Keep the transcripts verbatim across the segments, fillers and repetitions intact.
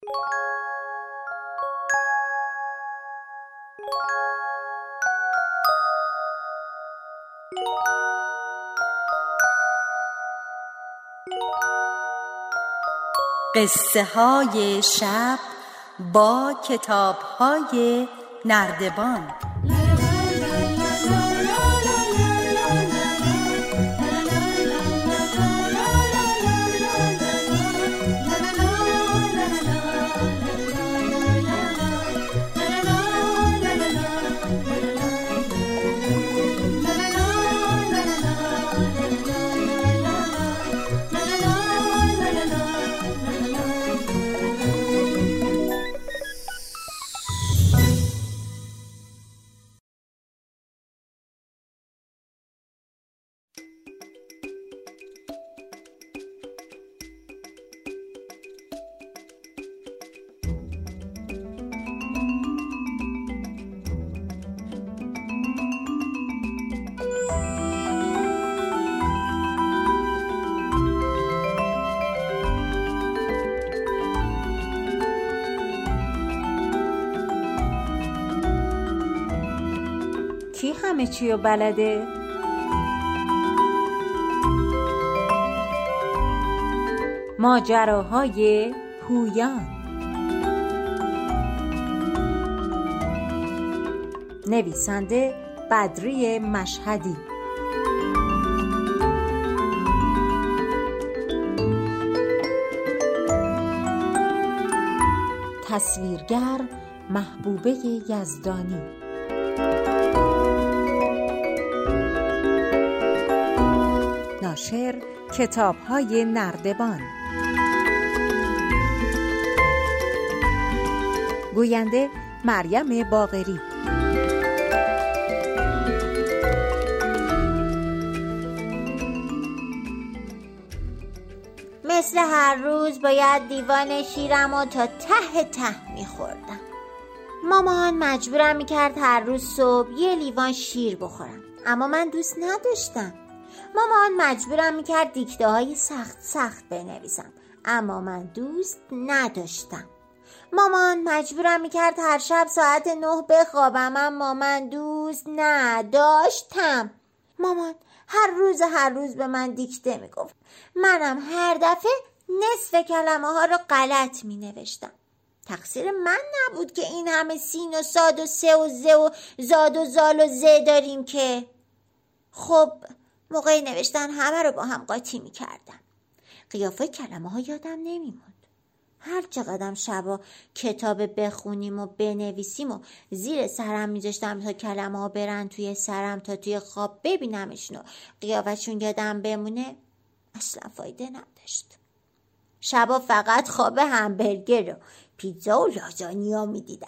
قصه های شب با کتاب های نردبان. کی همه چی رو بلده؟ ماجراهای پویان. نویسنده بدری مشهدی. تصویرگر محبوبه یزدانی. ناشر کتاب‌های نردبان. گوینده مریم باقری. مثل هر روز باید دیوان شیرم رو تا ته ته میخوردم. مامان مجبورم میکرد هر روز صبح یه لیوان شیر بخورم، اما من دوست نداشتم. مامان مجبورم میکرد دیکته های سخت سخت بنویسم، اما من دوست نداشتم. مامان مجبورم میکرد هر شب ساعت نه بخوابم، اما من دوست نداشتم. مامان هر روز هر روز به من دیکته میگفت، منم هر دفعه نصف کلمه ها رو غلط مینوشتم. تقصیر من نبود که این همه سین و صاد و سه و ز و زاد و زال و ز داریم که. خب موقع نوشتن همه رو با هم قاطی میکردم. قیافه کلمه ها یادم نمیموند. هر چقدرم شبا کتاب بخونیم و بنویسیم و زیر سرم میذاشتم تا کلمه ها برن توی سرم تا توی خواب ببینمشون و قیافشون یادم بمونه، اصلا فایده نداشت. شبا فقط خواب همبرگر و پیتزا و لازانیا میدیدم.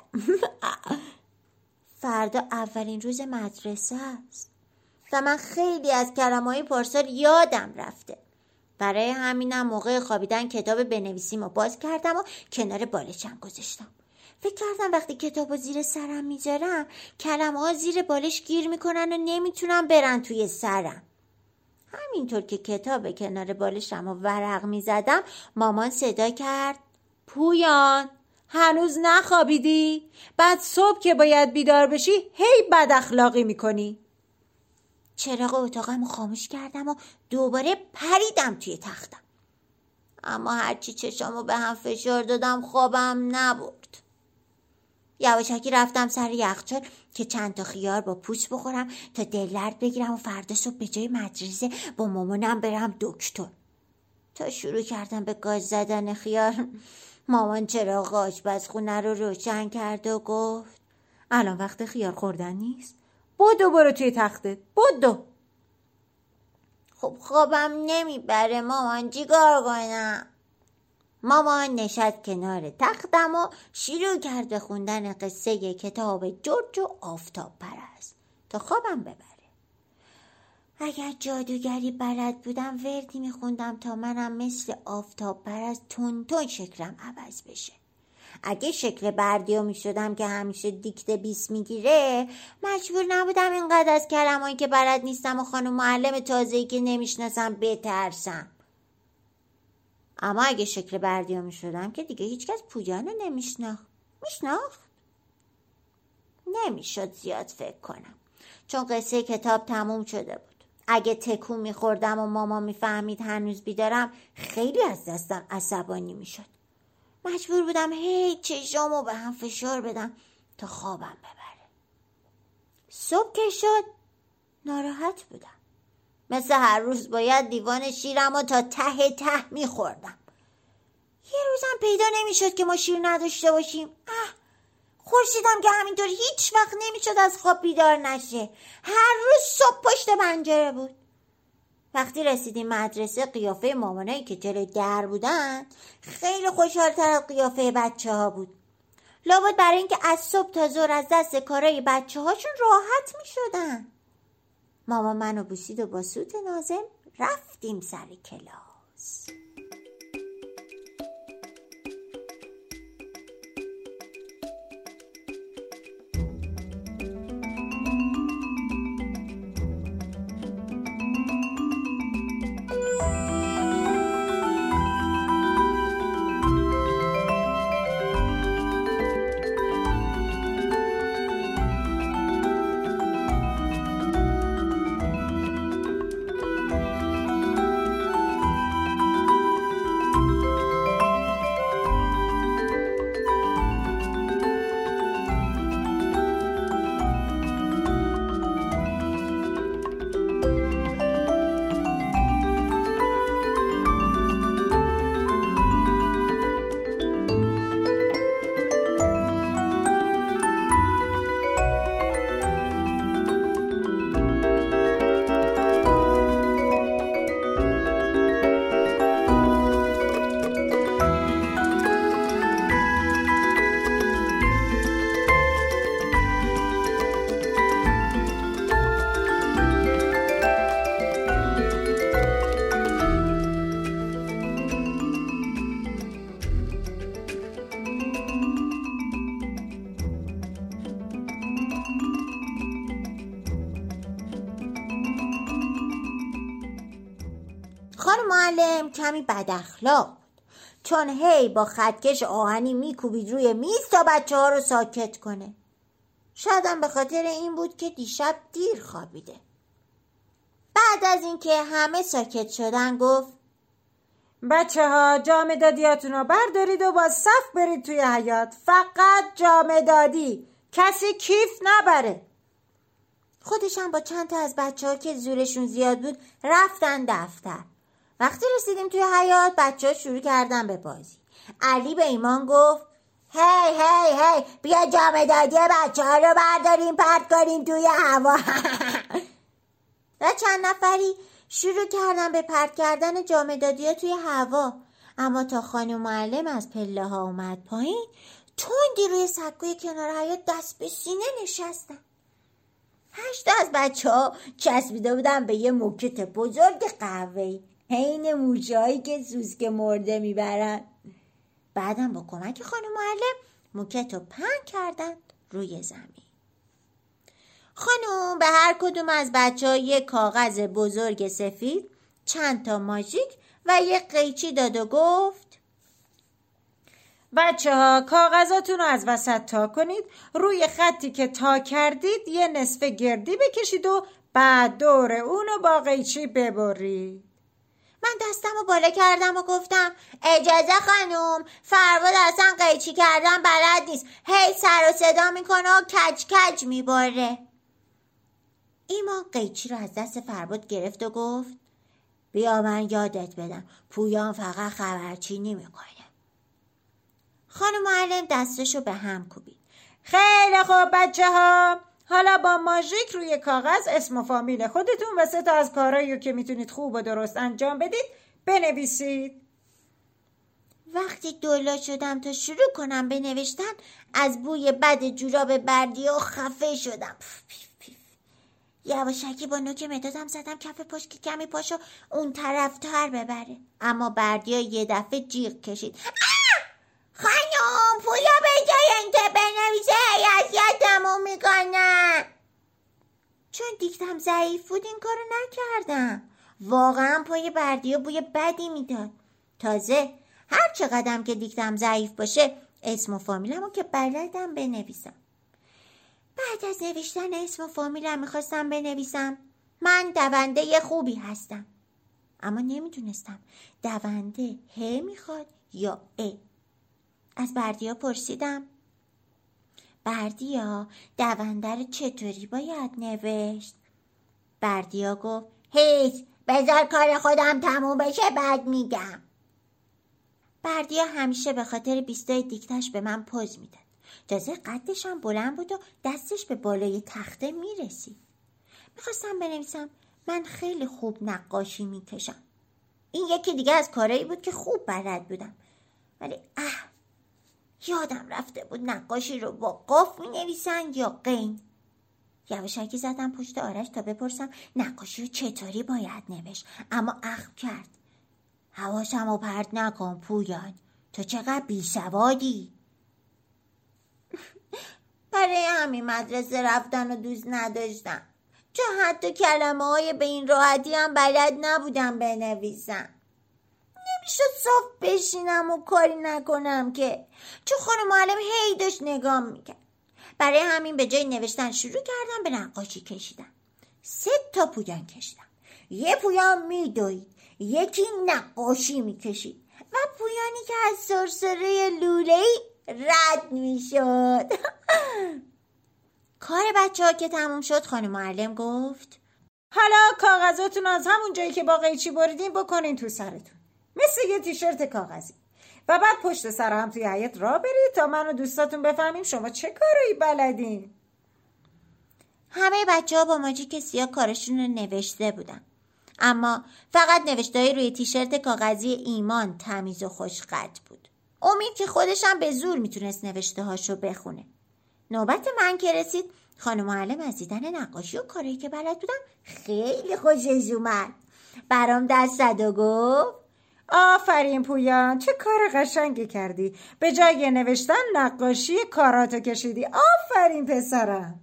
فردا اولین روز مدرسه است و من خیلی از کلمه‌های پارسال یادم رفته. برای همینم موقع خوابیدن کتاب بنویسیم و باز کردم و کنار بالشم گذاشتم. فکر کردم وقتی کتابو زیر سرم میذارم کلمه ها زیر بالش گیر میکنن و نمیتونم برن توی سرم. همینطور که کتاب کنار بالشم و ورق میزدم مامان صدا کرد، پویان هنوز نخوابیدی؟ بعد صبح که باید بیدار بشی هی بد اخلاقی میکنی. چراغ اتاقم خاموش کردم و دوباره پریدم توی تختم، اما هرچی چشامو به هم فشار دادم خوابم نبرد. یواشکی رفتم سر یخچال که چند تا خیار با پوست بخورم تا دل درد بگیرم و فردا صبح به جای مدرسه با مامانم برم دکتر. تا شروع کردم به گاز زدن خیار مامان چراغ آشپزخونه رو روشن کرد و گفت، الان وقت خیار خوردن نیست، بدو برو توی تختت، بدو. خب خوابم نمیبره مامان، چیکار کنم؟ مامان نشست کنار تختم و شروع کرد به خوندن قصه کتاب جورج و آفتاب پرست تا خوابم ببره. اگر جادوگری بلد بودم وردی میخوندم تا منم مثل آفتاب پرست تون تون شکلم عوض بشه. اگه شکل بردیا میشدم که همیشه دیکته بیست میگیره، مجبور نبودم اینقدر از کلمه‌ای که بلد نیستم و خانم معلم تازه‌ای که نمیشناسم بترسم. اما اگه شکل بردیا می شدم که دیگه هیچکس پویان رو نمیشناخت. میشناخت؟ نمیشد زیاد فکر کنم، چون قصه کتاب تموم شده بود. اگه تکون میخوردم و ماما میفهمید هنوز بیدارم، خیلی از دستم عصبانی میشد. مجبور بودم هی چشامو به هم فشار بدم تا خوابم ببره. صبح که شد ناراحت بودم. مثل هر روز باید لیوان شیرم رو تا ته ته میخوردم. یه روزم پیدا نمیشد که ما شیر نداشته باشیم. اه، خورشیدم که همینطور هیچ وقت نمیشد از خواب بیدار نشه. هر روز صبح پشت پنجره بود. وقتی رسیدیم مدرسه، قیافه مامانایی که جلوی در بودن خیلی خوشحال‌تر از قیافه بچه ها بود. لابد برای اینکه از صبح تا ظهر از دست کارای بچه هاشون راحت می شدن. ماما منو بوسید و با صوت نازم رفتیم سر کلاس. خانم معلم کمی بد اخلاق بود، چون هی با خطکش آهنی میکوبید روی میز تا بچه ها رو ساکت کنه. شایدم به خاطر این بود که دیشب دیر خوابیده. بعد از اینکه همه ساکت شدن گفت: بچه ها جام دادیاتون رو بردارید و با صف برید توی حیاط. فقط جام دادی، کسی کیف نبره. خودشم با چند تا از بچه ها که زورشون زیاد بود رفتن دفتر. وقتی رسیدیم توی حیاط بچه ها شروع کردن به بازی. علی به ایمان گفت: هی هی هی بیا جام دادی بچه ها رو برداریم پرت کنیم توی هوا. و چند نفری شروع کردن به پرت کردن جام دادی ها توی هوا. اما تا خانم معلم از پله ها اومد پایین، تندی روی سکوی کنار حیاط دست به سینه نشستن. هشت از بچه ها چسبیده بودن به یه موکت بزرگ قهوه‌ای، عین موشهایی که سوسک مرده میبرن. بعدم با کمک خانم معلم موکت رو پهن کردن روی زمین. خانم به هر کدوم از بچه ها یک کاغذ بزرگ سفید، چند تا ماژیک و یک قیچی داد و گفت: بچه ها کاغذاتون رو از وسط تا کنید، روی خطی که تا کردید یه نصف گردی بکشید و بعد دور اونو با قیچی ببرید. من دستم رو بالا کردم و گفتم: اجازه خانم، فرباد اصلا قیچی کردن بلد نیست، هی سر و صدا میکنه و کج کج میباره. ایمان قیچی رو از دست فرباد گرفت و گفت: بیا من یادت بدم، پویان فقط خبرچینی میکنه. خانم معلم دستشو به هم کوبید. خیلی خوب بچه ها، حالا با ماژیک روی کاغذ اسم و فامیل خودتون و سه تا از کارهایی رو که میتونید خوب و درست انجام بدید بنویسید. وقتی دولا شدم تا شروع کنم به نوشتن، از بوی بد جوراب بردیا خفه شدم. پف پیف پیف. یواشکی با نوک مدادم زدم کف پاش که کمی پاشو اون طرف تر ببره، اما بردیا یه دفعه جیغ کشید: خانم پویا به جای اینکه بنویسه اذیتمون میکنه. چون دیکتم ضعیف بود این کارو نکردم. واقعا پای بردیا بوی بدی میداد. تازه هر چه قدم که دیکتم ضعیف باشه اسم و فامیلمو که بلدم بنویسم. بعد از نوشتن اسم و فامیلم میخواستم بنویسم من دونده خوبی هستم، اما نمیدونستم دونده ه میخواد یا ا. از بردیا پرسیدم بردیا دونده رو چطوری باید نوشت؟ بردیا گفت هیچ، بذار کار خودم تموم بشه بعد میگم. بردیا همیشه به خاطر بیستای دیکتش به من پوز میداد. تازه قدش هم بلند بود و دستش به بالای تخته میرسید. میخواستم بنویسم من خیلی خوب نقاشی میکشم. این یکی دیگه از کارهایی بود که خوب بلد بودم، ولی اه یادم رفته بود نقاشی رو با قاف مینویسن یا قین. یواشکی زدم پشت آرش تا بپرسم نقاشی رو چطوری باید نوشت، اما اخم کرد. حواسم رو پرت نکن پویان، تو چقدر بیسوادی. برای همین مدرسه رفتن و دوست نداشتم، چون حتی کلمه های به این راحتی هم بلد نبودم بنویسم. نمیشد صاف بشینم و کاری نکنم که، چون خانم معلم هی داشت نگاه میکرد. برای همین به جای نوشتن شروع کردم به نقاشی کشیدن. سه تا پویان کشیدم. یه پویان میدوید، یکی نقاشی میکشید و پویانی که از سرسره لوله‌ای رد میشد. کار بچه ها که تموم شد خانم معلم گفت حالا کاغذاتون از همون جایی که با قیچی بریدین بکنین تو سرتون، مثل یه تیشرت کاغذی، و بعد پشت سر هم توی حیاط راه برید تا من و دوستاتون بفهمیم شما چه کارایی بلدین. همه بچه ها با ماژیک سیاه کارشون رو نوشته بودن، اما فقط نوشته‌های روی تیشرت کاغذی ایمان تمیز و خوش‌خط بود. امید که خودش هم به زور میتونست نوشته هاشو بخونه. نوبت من که رسید خانم معلم از دیدن نقاشی و کاری که بلد بودم خیلی خوشش اومد. برام دست زد و گفت آفرین پویان، چه کار قشنگی کردی، به جای نوشتن نقاشی کاراتو کشیدی. آفرین پسرم.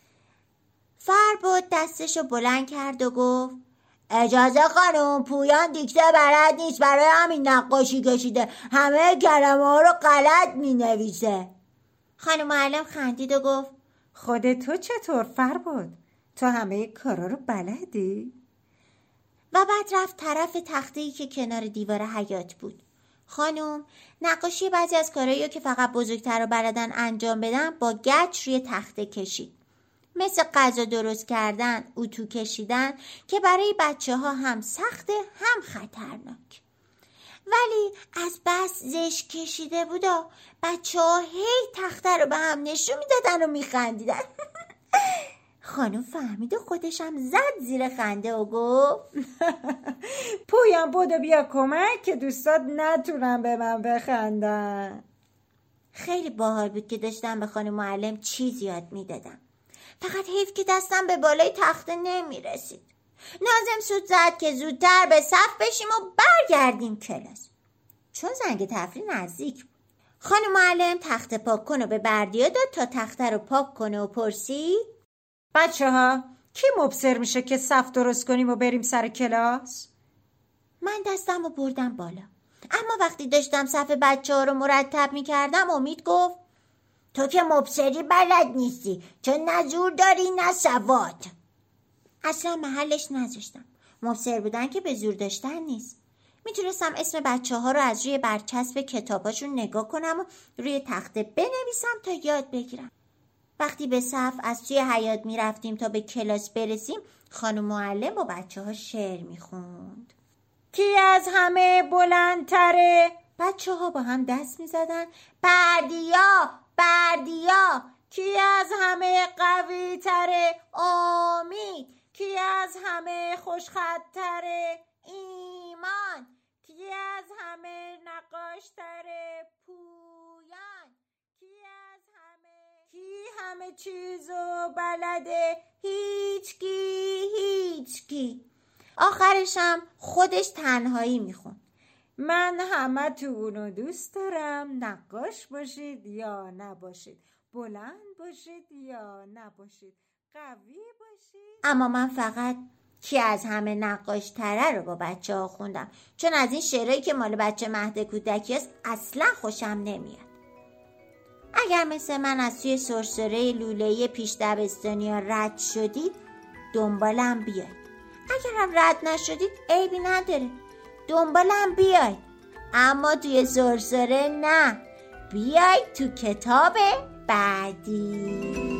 فرباد دستشو بلند کرد و گفت اجازه خانم، پویان دیکته بلد نیست، برای همین نقاشی کشیده، همه کلمه ها رو غلط می نویسه. خانم معلم خندید و گفت خودت تو چطور فرباد؟ تو همه کارا رو بلدی؟ و بعد رفت طرف تخته‌ای که کنار دیوار حیاط بود. خانم نقاشی بعضی از کارهایی که فقط بزرگتر و بلدن انجام بدن با گچ روی تخته کشید. مثل غذا درست کردن، اتو کشیدن که برای بچه ها هم سخته هم خطرناک. ولی از بس زشت کشیده بودا بچه ها هی تخته رو به هم نشون میدادن و میخندیدن. خانم فهمید و خودشم زد زیر خنده و گفت پویان بودو بیا کمک که دوستات نتونن به من بخندن. خیلی باحال بود که داشتم به خانم معلم چیز یاد میدادم، فقط حیف که دستم به بالای تخته نمیرسید. ناظم سود زد که زودتر به صف بشیم و برگردیم کلاس، چون زنگ تفریح نزدیک بود. خانم معلم تخته پاک کن و به بردیا داد تا تخته رو پاک کنه و پرسید بچه ها کی مبصر میشه که صف درست کنیم و بریم سر کلاس؟ من دستم رو بردم بالا، اما وقتی داشتم صف بچه ها رو مرتب میکردم امید گفت تو که مبصری بلد نیستی، چون نه زور داری نه سواد. اصلا محلش نذاشتم. مبصر بودن که به زور داشتن نیست. میتونستم اسم بچه ها رو از روی برچسب کتاباشون نگاه کنم و روی تخته بنویسم تا یاد بگیرم. وقتی به صف از توی حیاط میرفتیم تا به کلاس برسیم، خانم معلم با بچه ها شعر میخوند. کی از همه بلندتره؟ بچه ها با هم دست میزدن. بردیا، بردیا. کی از همه قوی تره؟ امید. کی از همه خوشخط تره؟ ایمان. کی از همه نقاش تره؟ پویان. کی از همه کی همه چیزو بلده؟ هیچ کی هیچ کی. آخرشم خودش تنهایی میخوند. من همه تونو دوست دارم، نقاش باشید یا نباشید، بلند باشید یا نباشید، قوی باشید. اما من فقط کی از همه نقاش تره رو با بچه ها خوندم، چون از این شعرهایی که مال بچه مهد کودکی است اصلا خوشم نمیاد. اگر مثل من از توی سرسره لوله‌ای پیش دبستانیا رد شدید دنبالم بیاید. اگر هم رد نشدید عیبی نداره، دنبالم بیاید، اما توی سرسره نه، بیاید تو کتاب بعدی.